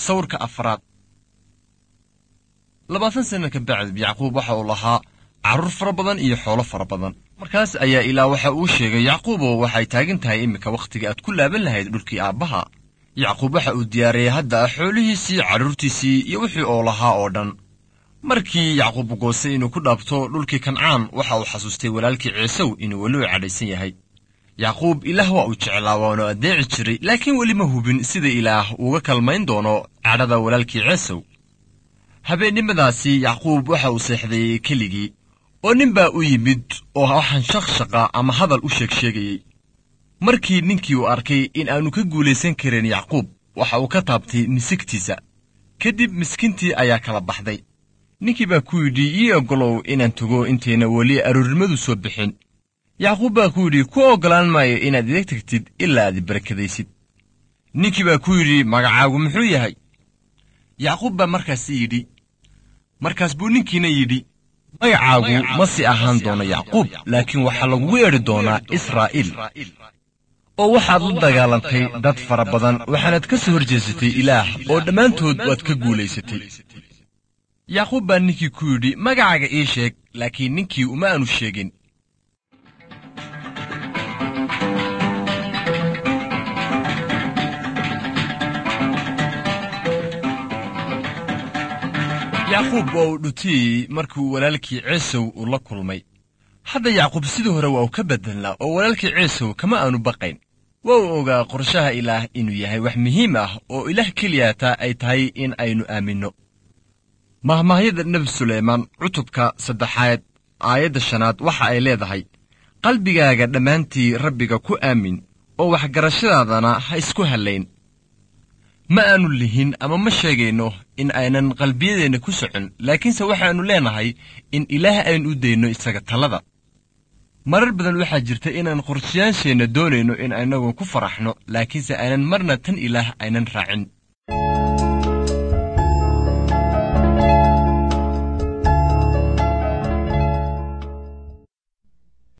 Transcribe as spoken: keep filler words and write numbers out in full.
sawirka afraad. labaatan sano ka bacdi Yacquub waxa uu lahaa carruur fara badan iyo xoolo fara badan. markaas ayaa Ilaah waxa uu sheegay Yacquub oo waxay taagan tahay imika waqtiga aad ku laaban lahayd dhulkii aabbaha. Yacquub waxa uu diyaariyay hadda xoolihiisii, carruurtiisii iyo wixii oo lahaa oo dhan. markii Yacquub goostay inuu ku dhaabto dhulkii Kancaan, waxa uu xasuustay walaalkii Ciisow inuu weli cadhaysan yahay. Yacquub Ilaah waa uu jeclaa waana adeeci jiray, laakiin weli ma hubin sida Ilaah uga kalmayn doono cadhada walaalkii Ciisow. habeennimadaasi Yacquub waxa uu seexday keligii, oo nin baa u yimid oo waxaan shaqshaqa ama hadal u sheeg sheegayay. markii ninkii uu arkay in aanu ka guulaysan karin Yacquub, waxa uu ka taabtay misigtiisa. kadib miskiintii ayaa kala baxday. ninkii baa ku yidhi, ii oggolow inaan tago intayna weli aroornimadu soo bixin. Yacquub baa ku yidhi, ku oggolaan maayo inaad iga tagtid ilaa aad barakadaysid. ninkii baa ku yidhi, magacaagu muxuu yahay? Yacquub baa markaas yidhi, markaas buu ninkiina yidhi, magacaagu ma si ahaan doono Yacquub, laakiin waxaa lagugu yeedhi doonaa Israa'iil. oo waxaad la dagaalantay dad fara badan, waxaanaad ka soo horjeesatay Ilaah, oo dhammaantood waad ka guulaysatay. Yacquub baa ninkii ku yidhi, magacaaga ii sheeg, laakiin ninkii uma aanu sheegin. Yacquub waa uu dhutiyey markuu walaalkii Ciisow uu la kulmay. hadda Yacquub sidii hore waa uu ka bedelnaa oo walaalkii Ciisow kama aanu baqayn. waa uu ogaa qorshaha Ilaah inuu yahay wax muhiim ah oo Ilaah keliyaata ay tahay in aynu aaminno. mahmaahyada Nebi Suleymaan cutubka saddexaad aayadda shanaad waxa ay leedahay, qalbigaaga dhammaantii Rabbiga ku aamin oo waxgarashadaadana ha isku hallayn. ma aanu lihin ama ma sheegayno in aynan qalbiyadeenna ku socon, laakiinse waxaannu leenahay in Ilaah aynu u dayno isaga talada. marar badan waxaa jirta inaan qorshayaasheenna doonayno in aynagu ku faraxno, laakiinse aynan marna tan Ilaah aynan raacin.